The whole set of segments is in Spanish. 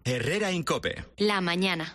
Herrera en COPE. La mañana.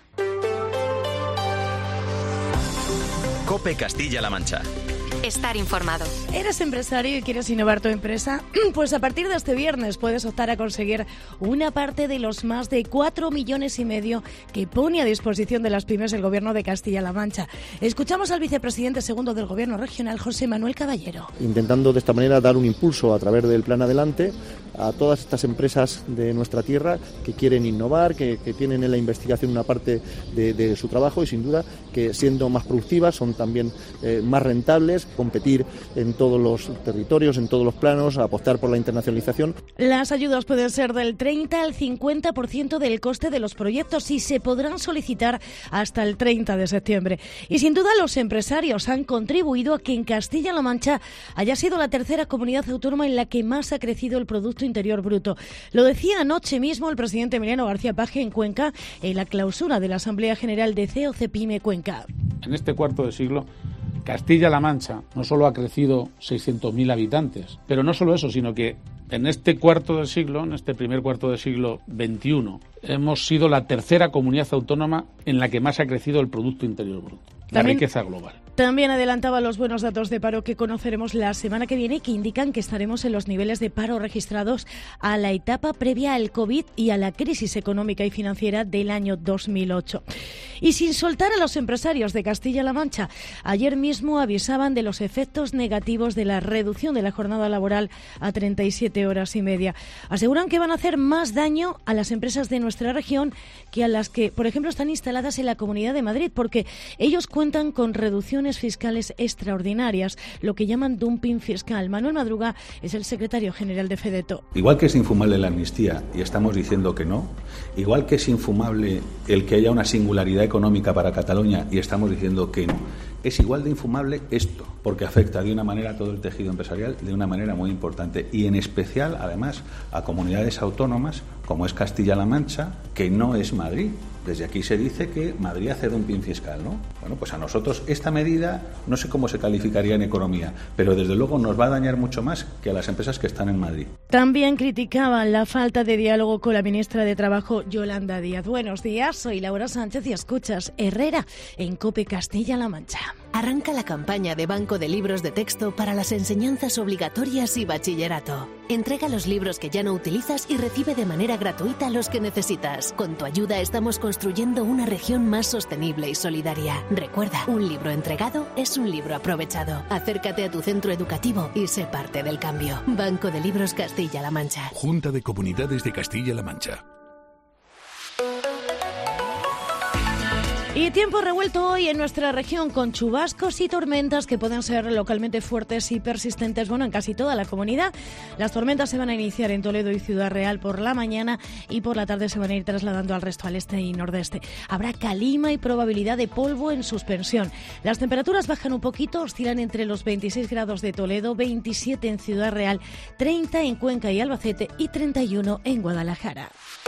COPE Castilla-La Mancha. Estar informado. ¿Eres empresario y quieres innovar tu empresa? Pues a partir de este viernes puedes optar a conseguir una parte de los más de 4,5 millones que pone a disposición de las pymes el Gobierno de Castilla-La Mancha. Escuchamos al vicepresidente segundo del Gobierno regional, José Manuel Caballero. Intentando de esta manera dar un impulso a través del Plan Adelante a todas estas empresas de nuestra tierra que quieren innovar, que tienen en la investigación una parte de su trabajo y sin duda que siendo más productivas son también más rentables, competir en todos los territorios, en todos los planos, apostar por la internacionalización. Las ayudas pueden ser del 30 al 50% del coste de los proyectos y se podrán solicitar hasta el 30 de septiembre. Y sin duda los empresarios han contribuido a que en Castilla-La Mancha haya sido la tercera comunidad autónoma en la que más ha crecido el Producto Interior Bruto. Lo decía anoche mismo el presidente Emiliano García Paje en Cuenca en la clausura de la Asamblea General de COCEPYME Cuenca. En este cuarto de siglo, Castilla-La Mancha no solo ha crecido 600.000 habitantes, pero no solo eso, sino que en este cuarto de siglo, en este primer cuarto de siglo XXI, hemos sido la tercera comunidad autónoma en la que más ha crecido el Producto Interior Bruto, la riqueza global. También adelantaba los buenos datos de paro que conoceremos la semana que viene, que indican que estaremos en los niveles de paro registrados a la etapa previa al COVID y a la crisis económica y financiera del año 2008. Y sin soltar a los empresarios de Castilla-La Mancha, ayer mismo avisaban de los efectos negativos de la reducción de la jornada laboral a 37 horas y media. Aseguran que van a hacer más daño a las empresas de nuestra región que a las que, por ejemplo, están instaladas en la Comunidad de Madrid, porque ellos cuentan con reducciones fiscales extraordinarias, lo que llaman dumping fiscal. Manuel Madruga es el secretario general de FEDETO. Igual que es infumable la amnistía, y estamos diciendo que no, igual que es infumable el que haya una singularidad económica para Cataluña, y estamos diciendo que no, es igual de infumable esto, porque afecta de una manera a todo el tejido empresarial, de una manera muy importante, y en especial, además, a comunidades autónomas, como es Castilla-La Mancha, que no es Madrid. Desde aquí se dice que Madrid hace dumping fiscal, ¿no? Bueno, pues a nosotros esta medida no sé cómo se calificaría en economía, pero desde luego nos va a dañar mucho más que a las empresas que están en Madrid. También criticaban la falta de diálogo con la ministra de Trabajo, Yolanda Díaz. Buenos días, soy Laura Sánchez y escuchas Herrera en COPE Castilla-La Mancha. Arranca la campaña de Banco de Libros de Texto para las enseñanzas obligatorias y bachillerato. Entrega los libros que ya no utilizas y recibe de manera gratuita los que necesitas. Con tu ayuda estamos construyendo una región más sostenible y solidaria. Recuerda, un libro entregado es un libro aprovechado. Acércate a tu centro educativo y sé parte del cambio. Banco de Libros Castilla-La Mancha. Junta de Comunidades de Castilla-La Mancha. Y tiempo revuelto hoy en nuestra región con chubascos y tormentas que pueden ser localmente fuertes y persistentes, en casi toda la comunidad. Las tormentas se van a iniciar en Toledo y Ciudad Real por la mañana y por la tarde se van a ir trasladando al resto, al este y nordeste. Habrá calima y probabilidad de polvo en suspensión. Las temperaturas bajan un poquito, oscilan entre los 26 grados de Toledo, 27 en Ciudad Real, 30 en Cuenca y Albacete y 31 en Guadalajara.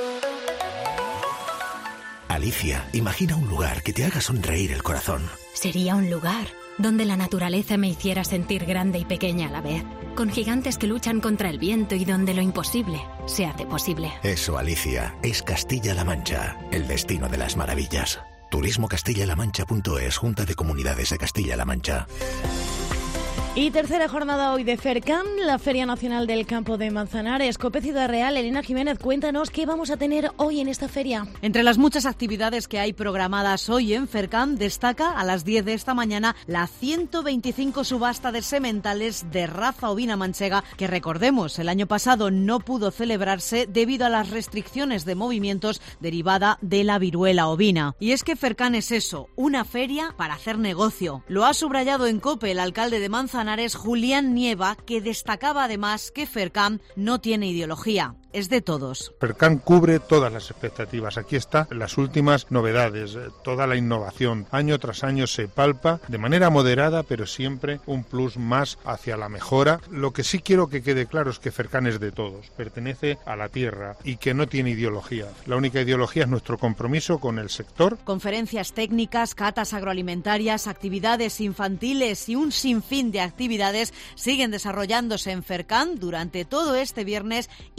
Alicia, imagina un lugar que te haga sonreír el corazón. Sería un lugar donde la naturaleza me hiciera sentir grande y pequeña a la vez, con gigantes que luchan contra el viento y donde lo imposible se hace posible. Eso, Alicia, es Castilla-La Mancha, el destino de las maravillas. turismocastillalamancha.es, Junta de Comunidades de Castilla-La Mancha. Y tercera jornada hoy de FERCAM, la Feria Nacional del Campo de Manzanares. COPE Ciudad Real, Elena Jiménez, cuéntanos qué vamos a tener hoy en esta feria. Entre las muchas actividades que hay programadas hoy en FERCAM, destaca a las 10 de esta mañana la 125 subasta de sementales de raza ovina manchega, que recordemos, el año pasado no pudo celebrarse debido a las restricciones de movimientos derivada de la viruela ovina. Y es que FERCAM es eso, una feria para hacer negocio. Lo ha subrayado en COPE el alcalde de Manzanares, Julián Nieva, que destacaba además que FERCAM no tiene ideología, es de todos. FERCAM cubre todas las expectativas. Aquí están las últimas novedades, toda la innovación. Año tras año se palpa de manera moderada, pero siempre un plus más hacia la mejora. Lo que sí quiero que quede claro es que FERCAM es de todos, pertenece a la tierra y que no tiene ideología. La única ideología es nuestro compromiso con el sector. Conferencias técnicas, catas agroalimentarias, actividades infantiles y un sinfín de actividades siguen desarrollándose en FERCAM durante todo este viernes y hasta el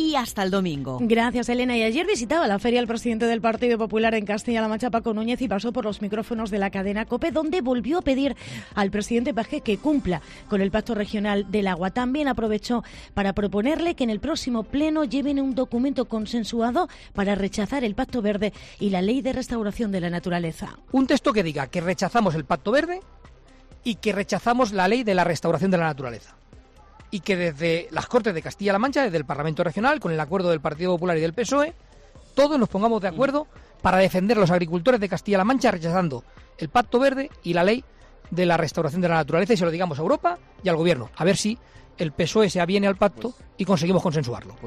el domingo. Gracias, Elena. Y ayer visitaba la feria el presidente del Partido Popular en Castilla-La Mancha, Paco Núñez, y pasó por los micrófonos de la cadena COPE, donde volvió a pedir al presidente Paje que cumpla con el Pacto Regional del Agua. También aprovechó para proponerle que en el próximo pleno lleven un documento consensuado para rechazar el Pacto Verde y la Ley de Restauración de la Naturaleza. Un texto que diga que rechazamos el Pacto Verde y que rechazamos la Ley de la Restauración de la Naturaleza. Y que desde las Cortes de Castilla-La Mancha, desde el Parlamento Regional, con el acuerdo del Partido Popular y del PSOE, todos nos pongamos de acuerdo para defender a los agricultores de Castilla-La Mancha rechazando el Pacto Verde y la Ley de la Restauración de la Naturaleza, y se lo digamos a Europa y al Gobierno, a ver si el PSOE se aviene al pacto y conseguimos consensuarlo.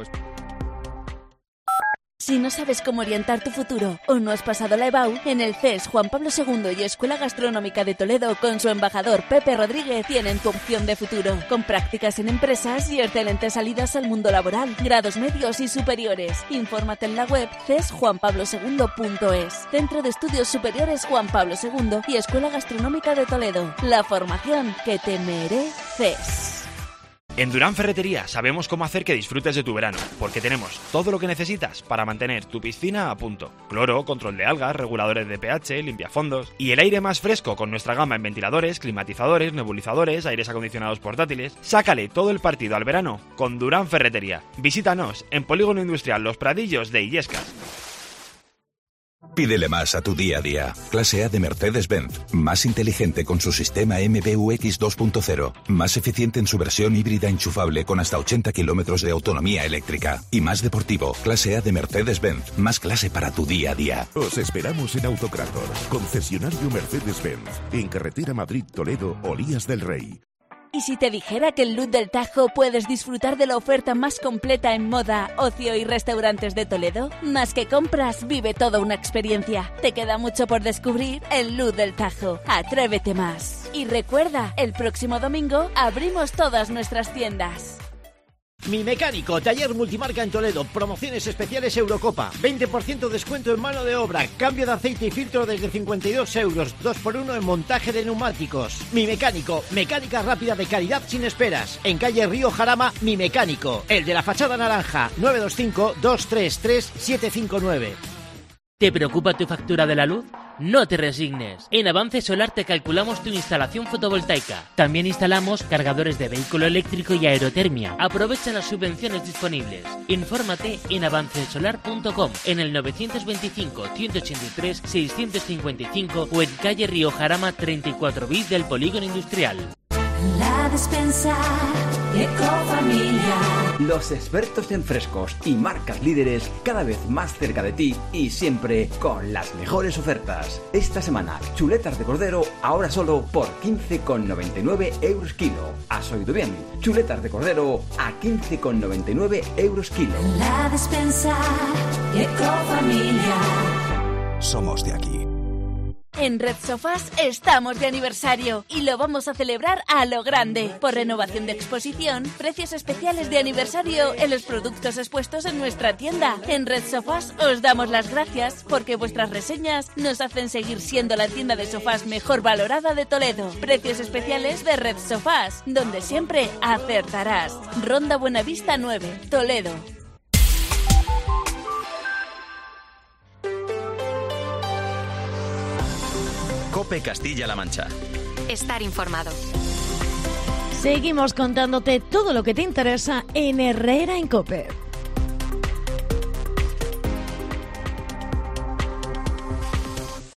Si no sabes cómo orientar tu futuro o no has pasado la EBAU, en el CES Juan Pablo II y Escuela Gastronómica de Toledo, con su embajador Pepe Rodríguez, tienen tu opción de futuro, con prácticas en empresas y excelentes salidas al mundo laboral, grados medios y superiores. Infórmate en la web cesjuanpablo2.es. Centro de Estudios Superiores Juan Pablo II y Escuela Gastronómica de Toledo. La formación que te mereces. En Durán Ferretería sabemos cómo hacer que disfrutes de tu verano, porque tenemos todo lo que necesitas para mantener tu piscina a punto. Cloro, control de algas, reguladores de pH, limpiafondos y el aire más fresco con nuestra gama en ventiladores, climatizadores, nebulizadores, aires acondicionados portátiles. Sácale todo el partido al verano con Durán Ferretería. Visítanos en Polígono Industrial Los Pradillos de Illescas. Pídele más a tu día a día. Clase A de Mercedes-Benz. Más inteligente con su sistema MBUX 2.0. Más eficiente en su versión híbrida enchufable con hasta 80 kilómetros de autonomía eléctrica. Y más deportivo. Clase A de Mercedes-Benz. Más clase para tu día a día. Os esperamos en Autocrator, concesionario Mercedes-Benz. En carretera Madrid-Toledo, Olías del Rey. ¿Y si te dijera que en Luz del Tajo puedes disfrutar de la oferta más completa en moda, ocio y restaurantes de Toledo? Más que compras, vive toda una experiencia. Te queda mucho por descubrir en Luz del Tajo. Atrévete más. Y recuerda, el próximo domingo abrimos todas nuestras tiendas. Mi Mecánico, taller multimarca en Toledo, promociones especiales Eurocopa, 20% descuento en mano de obra, cambio de aceite y filtro desde 52 euros, 2x1 en montaje de neumáticos. Mi Mecánico, mecánica rápida de calidad sin esperas, en calle Río Jarama, Mi Mecánico, el de la fachada naranja, 925-233-759. ¿Te preocupa tu factura de la luz? No te resignes. En Avance Solar te calculamos tu instalación fotovoltaica. También instalamos cargadores de vehículo eléctrico y aerotermia. Aprovecha las subvenciones disponibles. Infórmate en avancesolar.com, en el 925-183-655 o en calle Río Jarama 34 bis del Polígono Industrial. La despensa Ecofamilia. Los expertos en frescos y marcas líderes cada vez más cerca de ti y siempre con las mejores ofertas. Esta semana, chuletas de cordero ahora solo por 15,99 euros kilo. ¿Has oído bien? Chuletas de cordero a 15,99 euros kilo. La despensa Ecofamilia. Somos de aquí. En Red Sofás estamos de aniversario y lo vamos a celebrar a lo grande. Por renovación de exposición, precios especiales de aniversario en los productos expuestos en nuestra tienda. En Red Sofás os damos las gracias porque vuestras reseñas nos hacen seguir siendo la tienda de sofás mejor valorada de Toledo. Precios especiales de Red Sofás, donde siempre acertarás. Ronda Buenavista 9, Toledo. COPE Castilla-La Mancha. Estar informado. Seguimos contándote todo lo que te interesa en Herrera en COPE.